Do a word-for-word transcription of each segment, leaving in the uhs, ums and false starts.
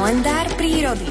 Kalendár prírody.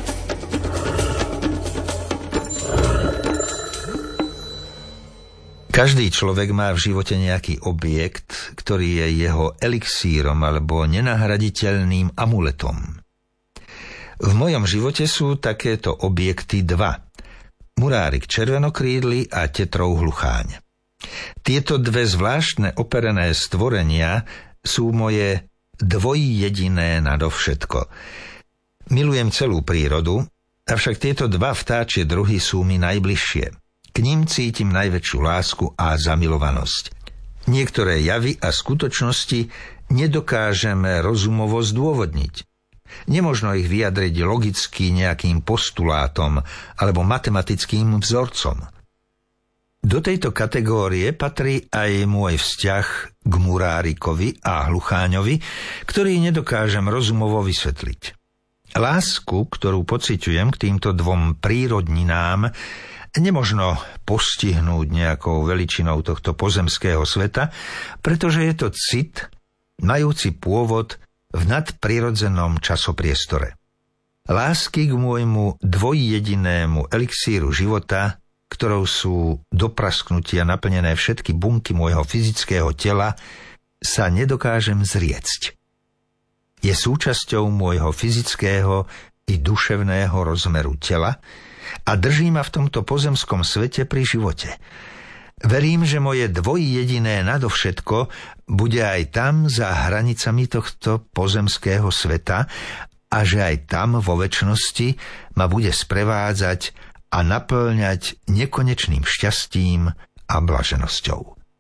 Každý človek má v živote nejaký objekt, ktorý je jeho elixírom alebo nenahraditeľným amuletom. V mojom živote sú takéto objekty dva. Murárik červenokrídly a tetrov hlucháň. Tieto dve zvláštne operené stvorenia sú moje dvojjediné nadovšetko. Milujem celú prírodu, avšak tieto dva vtáčie druhy sú mi najbližšie. K ním cítim najväčšiu lásku a zamilovanosť. Niektoré javy a skutočnosti nedokážeme rozumovo zdôvodniť. Nemožno ich vyjadriť logicky nejakým postulátom alebo matematickým vzorcom. Do tejto kategórie patrí aj môj vzťah k murárikovi a hlucháňovi, ktorý nedokážem rozumovo vysvetliť. Lásku, ktorú pociťujem k týmto dvom prírodninám, nemožno postihnúť nejakou veličinou tohto pozemského sveta, pretože je to cit, majúci pôvod v nadprirodzenom časopriestore. Lásky k môjmu dvojjedinému elixíru života, ktorou sú do prasknutia naplnené všetky bunky môjho fyzického tela, sa nedokážem zriecť. Je súčasťou môjho fyzického i duševného rozmeru tela a drží ma v tomto pozemskom svete pri živote. Verím, že moje dvojjediné nadovšetko bude aj tam za hranicami tohto pozemského sveta a že aj tam vo večnosti ma bude sprevádzať a naplňať nekonečným šťastím a blaženosťou.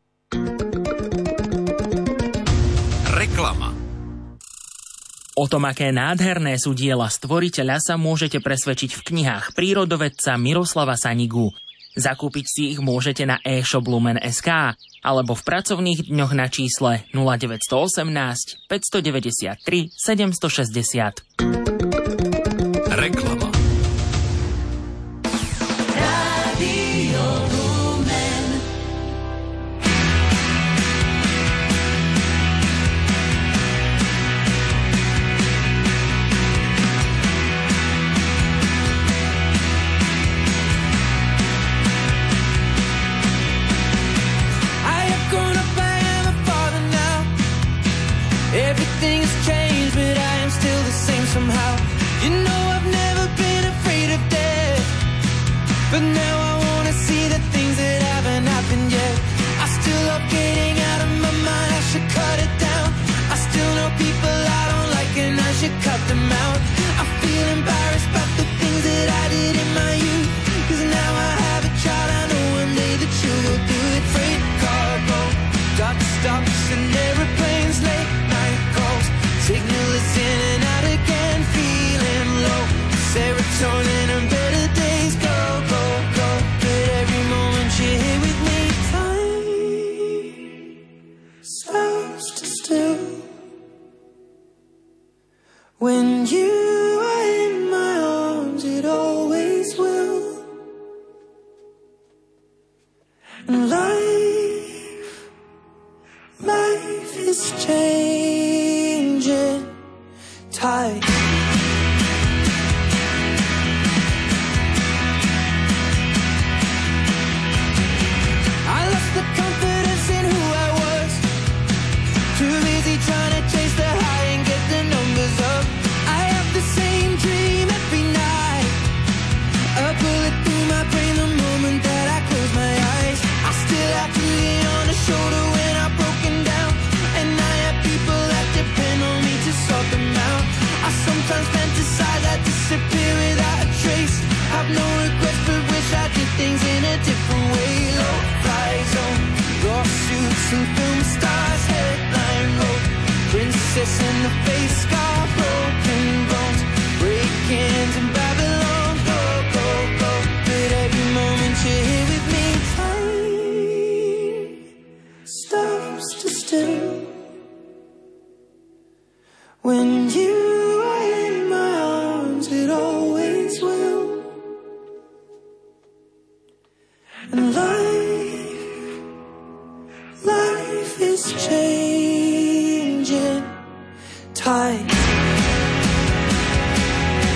Reklama. O tom, aké nádherné sú diela stvoriteľa, sa môžete presvedčiť v knihách prírodovedca Miroslava Sanigu. Zakúpiť si ich môžete na e-shop lumen bodka es ká alebo v pracovných dňoch na čísle nula deväť jedna osem, päť deväť tri, sedem šesť nula. Reklama. Everything has changed, but I am still the same somehow. You know I've never been afraid of death, but now I wanna see the things that haven't happened yet. I still love getting out of my mind, I should cut it down. I still know people I don't like and I should cut them out. I feel embarrassed about the things that I did in my youth, cause now I have a child, I know one day that you will do it. Freight car go, dot stops and airplanes late. Signal is in and out again, feeling low. Serotonin and better days go, go, go. But every moment you're here with me, time stops to still. When you are in my arms, it always will. And life, life is changing. Tight. I lost the confidence in who I was. Too busy trying to chase the high and get the numbers up. I have the same dream every night. A bullet through my brain the moment that I close my eyes. I still have to lean on the shoulder when I'm broken down, and I have people that depend on me to sort them out. I sometimes fantasize I disappear without a trace. Have no regrets but wish I did things in a different way. Low fly zone, lawsuits and film stars, headline road. Princess in the face, scar, broken bones, break-ins in Babylon. Go, go, go, but every moment you're here with me, time stops to still. When you and life, life is changing. Time.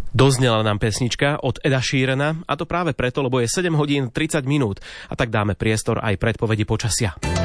Doznela nám pesnička od Eda Sheerana, a to práve preto, lebo je sedem hodín tridsať minút a tak dáme priestor aj predpovedi počasia.